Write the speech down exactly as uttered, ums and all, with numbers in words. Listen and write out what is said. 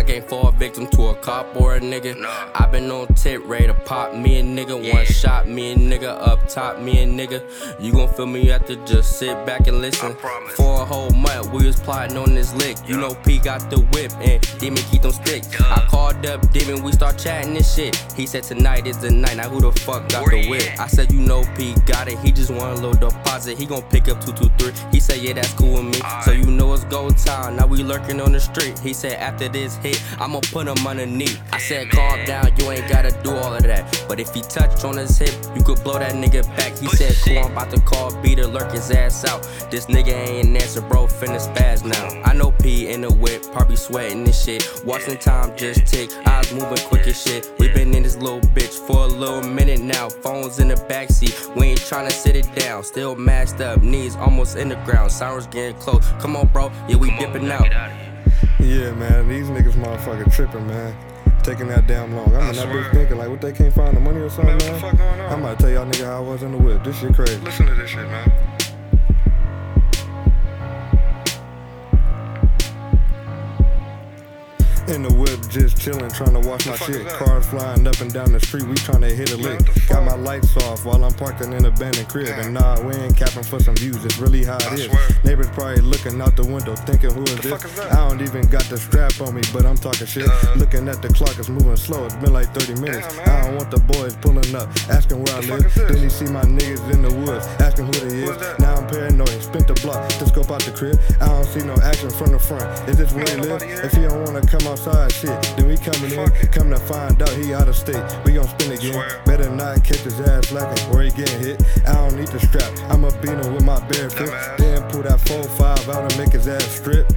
can't fall victim to a cop or a nigga. Nah. I been on tip, ready to pop me a nigga. Yeah. One shot, me a nigga. Up top, me a nigga. You gon' feel me after just sit back and listen. I promise. For a whole month, we was plotting on this lick. You know P got the whip and Demon keep them sticks. Duh. I called up Demon, we start chatting this shit. He said tonight is the night, now who the fuck got Where the he whip? at? I said you know P got it, he just want a little deposit. He gon' pick up two two three. He said yeah, that's cool with me. So you know it's go time, now we lurking on the street. He said after this hit, I'ma put him underneath. I said calm down, you ain't gotta do all of that. But if he touched on his hip, you could blow that nigga back. He said cool, I'm about to call B to lurk his ass out. This nigga ain't an answer, bro, finna spaz now. I know P in the whip, probably sweating this shit. Watching time just tick, eyes moving quick as shit. We been in this little bitch for a little minute now. Phones in the backseat, we ain't tryna sit it down. Still masked up, knees almost in the ground. Sirens getting close, come on bro, yeah we Come on, dipping now out. get out of here. Yeah, man, these niggas motherfucking tripping, man. Taking that damn long. I'm I in that swear. bitch thinking like, what they can't find the money or something, Man, man? what the fuck going on? I'm about to tell y'all nigga how I was in the whip. This shit crazy. Listen to this shit, man. In the whip, just chillin', tryna watch my fuck shit. is that? Cars flying up and down the street, we tryna hit a lick. what the Got fuck? my lights off while I'm parked in an abandoned crib. Damn. And nah, we ain't capping for some views, it's really how it I is. swear. Neighbors probably looking out the window, thinking who is the this? fuck is that? I don't even got the strap on me, but I'm talking shit. Duh. Looking at the clock, it's moving slow, it's been like thirty minutes. Damn, man. I don't want the boys pulling up, asking where I The live. fuck is this? Then he see my niggas in the woods, asking who they Who is. is that? Now I'm paranoid, spent the block, to scope out the crib. I don't see no action from the front. Is this where he Man, live? nobody here. If he don't wanna come outside, shit, then we coming in. Fuck it. Come to find out he out of state, we gon' spin again. Swear. Better not catch his ass lacking or he getting hit. I don't need the strap, I'ma beat him with my bare fist. Dumbass. Then pull that four five out and make his ass strip.